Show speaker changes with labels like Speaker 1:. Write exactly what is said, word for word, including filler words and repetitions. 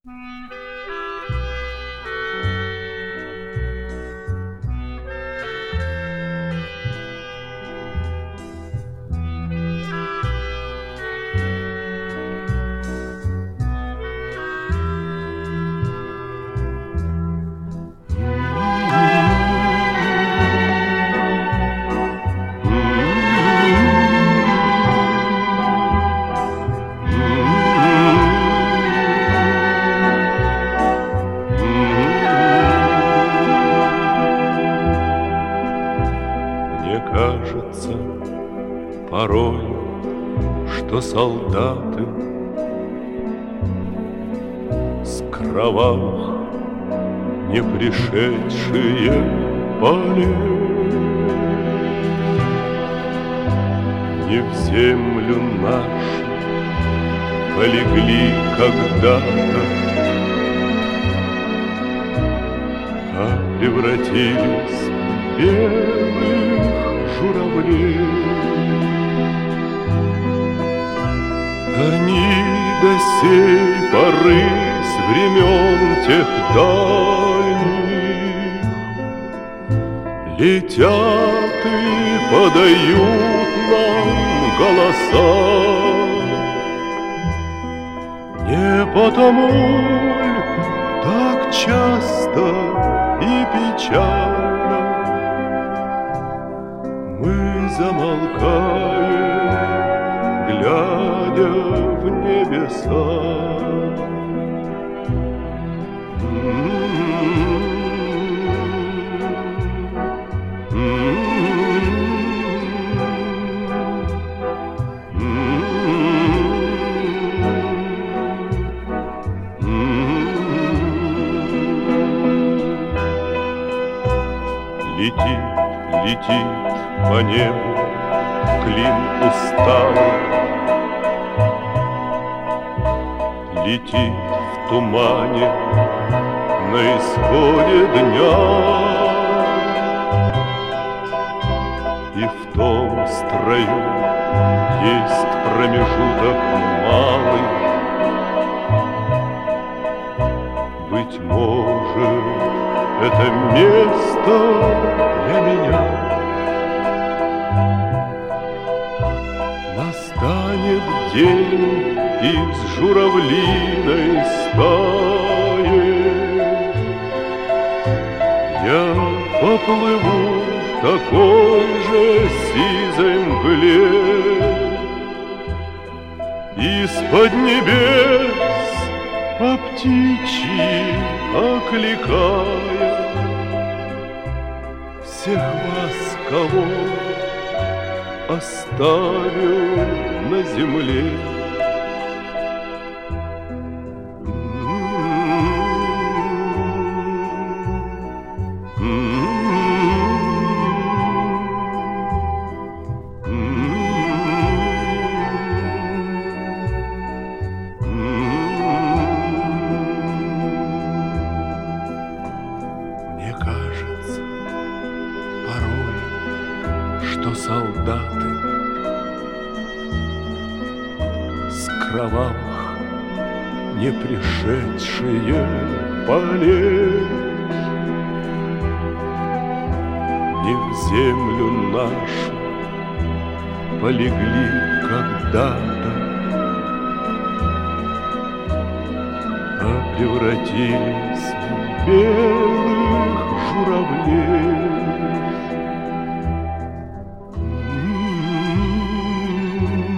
Speaker 1: Кажется порой, что солдаты с кровавых не пришедшие полей не в землю нашу полегли когда-то, а превратились в белых журавлей. Они до сей поры с времен тех дальних летят и подают нам голоса. Не потому ль так часто и печально мы замолкаем, глядя в небеса. Летит, летит по небу клин усталый, летит в тумане на исходе дня, и в том строю есть промежуток малый. Быть может, это место для меня. Настанет день из журавлиной стаи, я поплыву в такой же сизой мгле, из-под небес по птичьи окликая всех вас, кого оставил на земле. Мне кажется порой, что солдаты с кровавых не пришедшие полей не в землю нашу полегли когда-то, а превратились в белых журавлей.